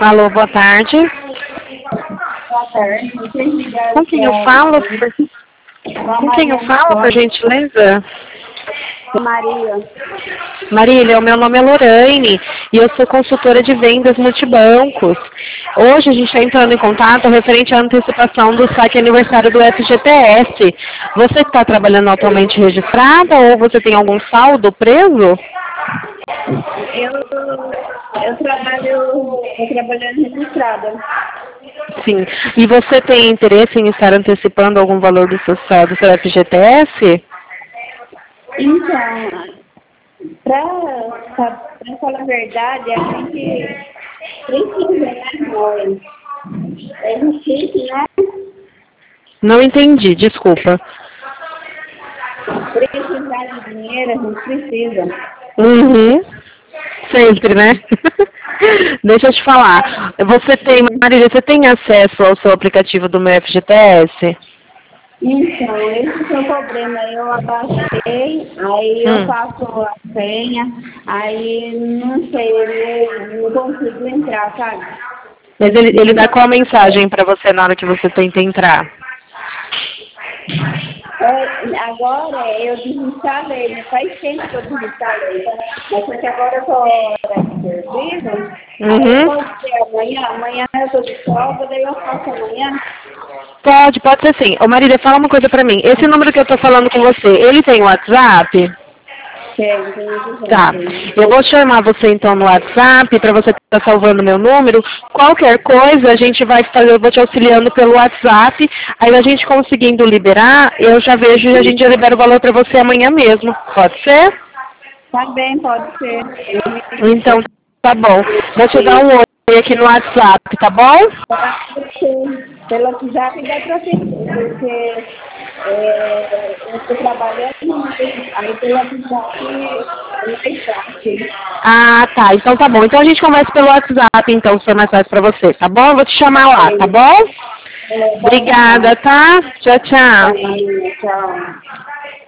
Alô, boa tarde. Boa tarde. Com quem eu falo? Com quem eu falo, por gentileza? Maria. Marília, o meu nome é Lorraine e eu sou consultora de vendas multibancos. Hoje a gente está entrando em contato referente à antecipação do saque aniversário do FGTS. Você está trabalhando atualmente registrada ou você tem algum saldo preso? Eu trabalhando registrada. Sim. E você tem interesse em estar antecipando algum valor do seu FGTS? Então, pra falar a verdade, a gente precisa, né, mãe? É difícil, né? Não entendi, desculpa. Precisar de dinheiro, a gente precisa. Uhum. Sempre, né? Deixa eu te falar. Marília, você tem acesso ao seu aplicativo do meu FGTS? Então, esse é o problema. Eu abaixei, aí eu faço a senha, aí não sei, eu não consigo entrar, sabe? Mas ele dá qual mensagem para você na hora que você tenta entrar? Agora eu desinstalei, né? Faz tempo que eu desinstalei. Mas porque agora eu tô hora de serviço, aí pode ser amanhã eu tô de folga, daí eu faço amanhã. Pode ser sim. Ô Marília, fala uma coisa pra mim. Esse número que eu tô falando com você, ele tem WhatsApp? Tá. Eu vou chamar você então no WhatsApp para você estar salvando meu número. Qualquer coisa a gente vai fazer, eu vou te auxiliando pelo WhatsApp. Aí a gente conseguindo liberar, eu já vejo e a gente já libera o valor para você amanhã mesmo. Pode ser? Tá bem, pode ser. Então, tá bom. Vou te dar um oi aqui no WhatsApp, tá bom? Pelo WhatsApp dá pra ser, porque eu estou trabalhando, aí pelo WhatsApp é mais fácil. Ah, tá. Então tá bom. Então a gente conversa pelo WhatsApp, então, se for mais fácil pra você, tá bom? Eu vou te chamar lá, tá bom? Obrigada, tá? Tchau, tchau. Tchau.